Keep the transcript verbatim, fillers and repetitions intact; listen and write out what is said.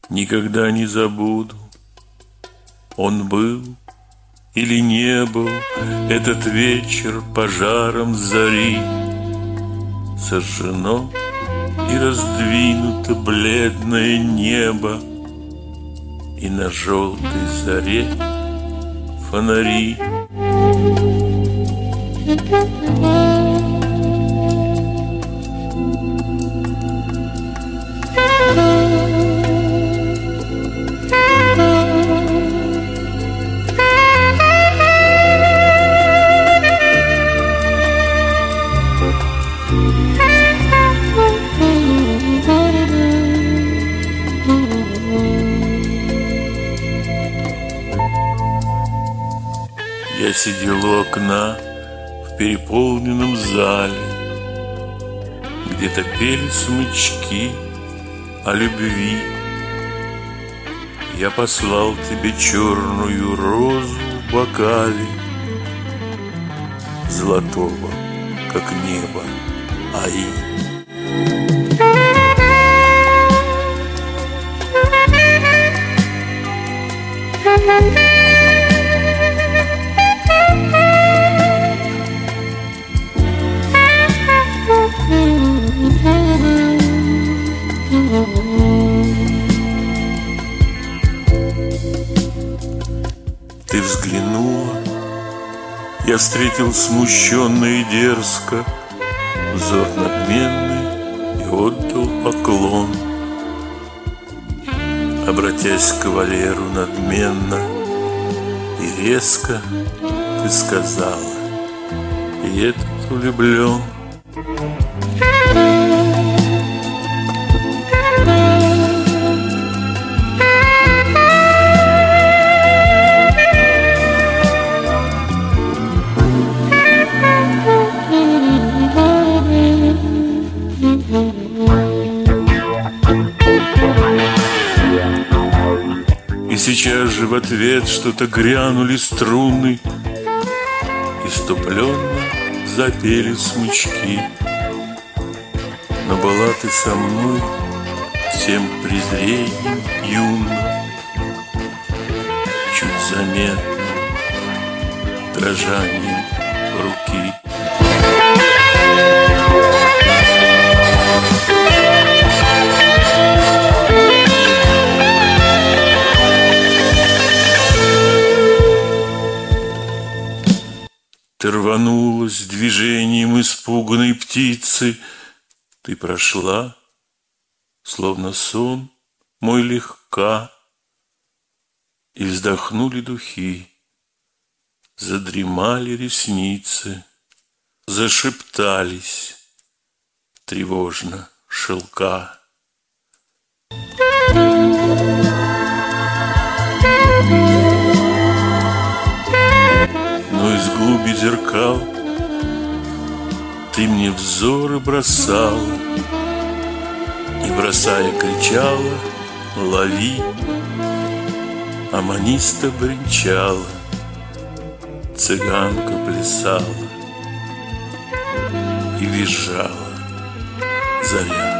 Никогда не забуду, он был или не был этот вечер пожаром зари. Сожжено и раздвинуто бледное небо, и на желтой заре фонари. Я сидел у окна в переполненном зале, где-то пели смычки о любви. Я послал тебе черную розу в бокале, золотого, как небо, аи. Ты взглянула, я встретил смущенно и дерзко взор надменный и отдал поклон. Обратясь к кавалеру надменно и резко, ты сказала: и этот влюблен. И сейчас же в ответ что-то грянули струны, иступленно запели смычки. Но была ты со мной всем презрением юна, чуть заметным дрожанием руки. Ты рванулась движением испуганной птицы, ты прошла, словно сон мой легка, и вздохнули духи, задремали ресницы, зашептались тревожно шелка. Но из глуби зеркал ты мне взоры бросала, и, бросая, кричала: лови! Аманиста бренчала, цыганка плясала и визжала заря.